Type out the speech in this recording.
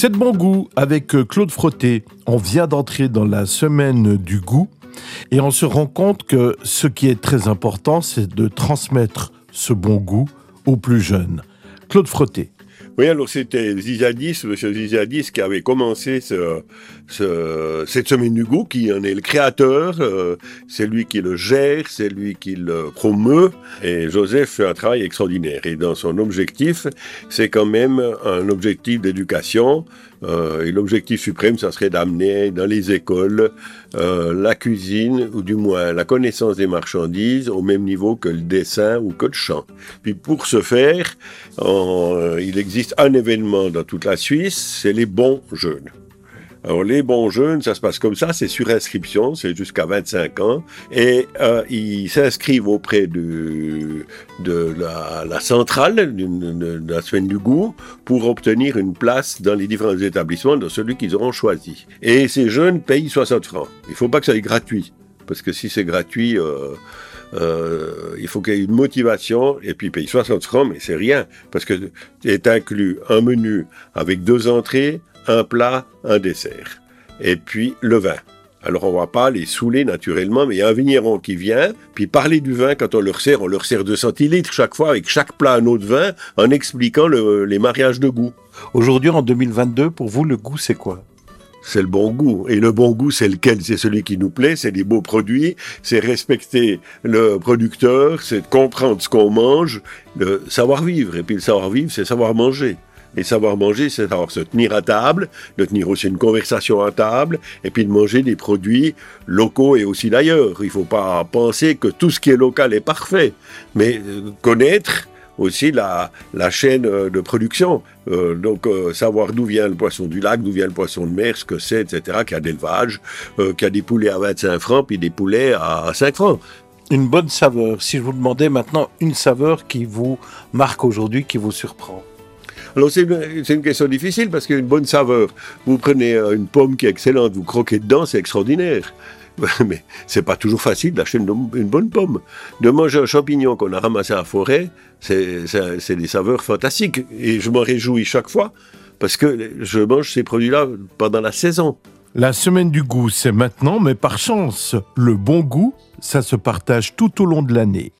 C'est de bon goût avec Claude Frotté. On vient d'entrer dans la semaine du goût et on se rend compte que ce qui est très important, c'est de transmettre ce bon goût aux plus jeunes. Claude Frotté. Oui, alors c'était Zizadis, monsieur Zizadis, qui avait commencé cette semaine du goût, qui en est le créateur, c'est lui qui le gère, c'est lui qui le promeut, et Joseph fait un travail extraordinaire. Et dans son objectif, c'est quand même un objectif d'éducation, et l'objectif suprême, ça serait d'amener dans les écoles la cuisine, ou du moins la connaissance des marchandises, au même niveau que le dessin ou que le chant. Puis pour ce faire, il existe un événement dans toute la Suisse, c'est les bons jeunes. Alors les bons jeunes, ça se passe comme ça, c'est sur inscription, c'est jusqu'à 25 ans, et ils s'inscrivent auprès de la centrale de la semaine du goût pour obtenir une place dans les différents établissements, dans celui qu'ils auront choisi. Et ces jeunes payent 60 francs. Il ne faut pas que ça soit gratuit, parce que si c'est gratuit... il faut qu'il y ait une motivation, et puis payer 60 francs, mais c'est rien, parce que est inclus un menu avec 2 entrées, un plat, un dessert, et puis le vin. Alors on ne va pas les saouler naturellement, mais il y a un vigneron qui vient, puis parler du vin, quand on leur sert 2 centilitres chaque fois, avec chaque plat un autre vin, en expliquant les mariages de goût. Aujourd'hui, en 2022, pour vous, le goût, c'est quoi ? C'est le bon goût. Et le bon goût, c'est lequel ? C'est celui qui nous plaît, c'est des beaux produits, c'est respecter le producteur, c'est comprendre ce qu'on mange, le savoir-vivre. Et puis le savoir-vivre, c'est savoir manger. Et savoir manger, c'est savoir se tenir à table, de tenir aussi une conversation à table, et puis de manger des produits locaux et aussi d'ailleurs. Il ne faut pas penser que tout ce qui est local est parfait, mais connaître aussi la chaîne de production. Savoir d'où vient le poisson du lac, d'où vient le poisson de mer, ce que c'est, etc., qu'il y a d'élevage, qu'il y a des poulets à 25 francs, puis des poulets à 5 francs. Une bonne saveur. Si je vous demandais maintenant une saveur qui vous marque aujourd'hui, qui vous surprend. Alors c'est une question difficile parce qu'il y a une bonne saveur. Vous prenez une pomme qui est excellente, vous croquez dedans, c'est extraordinaire. Mais c'est pas toujours facile d'acheter une bonne pomme. De manger un champignon qu'on a ramassé à la forêt, c'est des saveurs fantastiques. Et je m'en réjouis chaque fois parce que je mange ces produits-là pendant la saison. La semaine du goût, c'est maintenant, mais par chance, le bon goût, ça se partage tout au long de l'année.